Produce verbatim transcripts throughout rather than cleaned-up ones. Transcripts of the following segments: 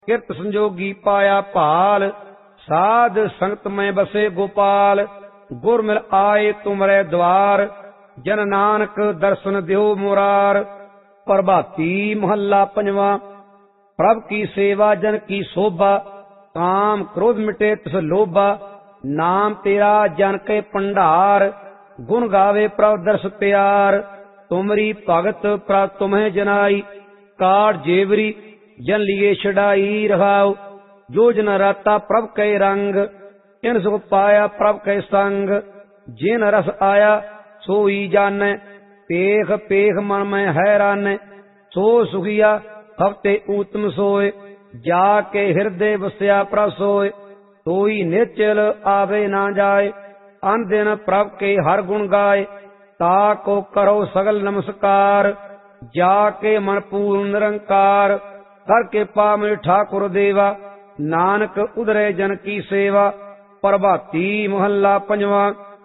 किरत संजोगी पाया भाल, साध संगत में बसे गोपाल। गुर मिल आए तुमरे द्वार, जन नानक दर्शन दियो मुरार। प्रभाती महला पंजवा। प्रभ की सेवा जन की शोभा, काम क्रोध मिटे तिस लोभा। नाम तेरा जन के भंडार, गुण गावे प्रभ दर्श प्यार। तुमरी भगत प्रभ तुम्हें जनाई, काट जेवरी जन लिए छड़ाई रहाओ। जो जन राता प्रभ के रंग, इन सुख पाया प्रभ के संग। जिन रस आया सोई जाने, पेख पेख मन में हैरान। सो सुखिया हफ्ते ऊतम सोए, जाके हृदय बसया प्रभ सोए। तोई निश्चल आवे ना जाए, अन दिन प्रभ के हर गुण गाए। ताको करो सगल नमस्कार, जाके मन पूर्ण निरंकार। कर के पामे ठाकुर देवा, नानक उधरे जन की सेवा। प्रभाती मोहल्ला पंजवा।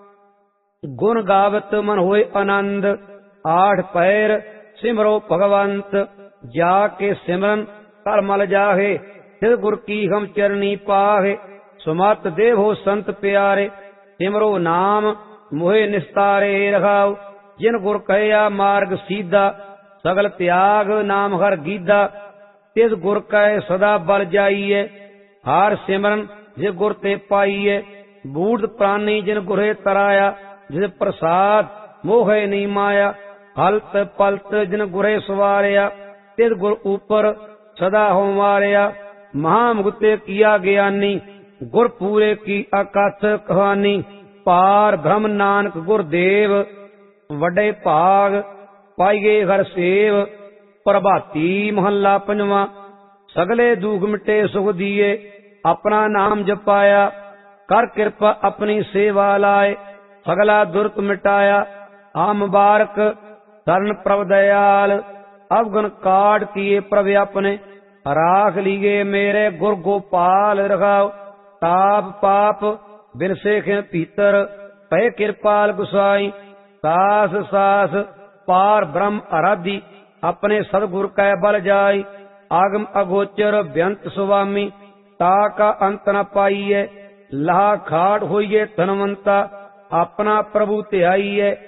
गुण गावत मन होए आनंद, आठ पैर सिमरो भगवंत। जाके सिमरन कर मल जाहे, तिस गुर की हम चरनी पाहे। सुमत देवो संत प्यारे, सिमरो नाम मोहे निस्तारे रखाओ। जिन गुर कहया मार्ग सीधा, सगल त्याग नाम हर गीधा। तिस गुर कह सदा बल जाइए, हार सिमरन जे गुर ते पाइए। बूढ़ प्राणी जिन गुरे तराया, जिस प्रसाद मोहे नहीं माया। हलत पलत जिन गुरे सवारिया, तिस गुर ऊपर सदा हो मारिया। महामुक्ते किया ज्ञानी, गुर पूरे की अकथ कहानी। पार ब्रह्म नानक गुरदेव, वड्डे भाग पाइए हर सेव। प्रभाती महला पंजवा। सगले दुख मिटे सुख दिए, अपना नाम जपाया। कर कृपा अपनी सेवा लाए, सगला दुर्त मिटाया। आ मुबारक शरण प्रभ दयाल, अवगुण काट किए प्रभ अपने। राख लिए मेरे गुर गोपाल रखाओ। ताप पाप बिरसे खे भीतर, पै कृपाल गुसाई। सास सास पार ब्रह्म आराधी, अपने सदगुर कै बल जाई। आगम अगोचर व्यंत सुवामी, ताका अंत न पाइए। लाह खाट होइए धनवंता, अपना प्रभु ध्याइए।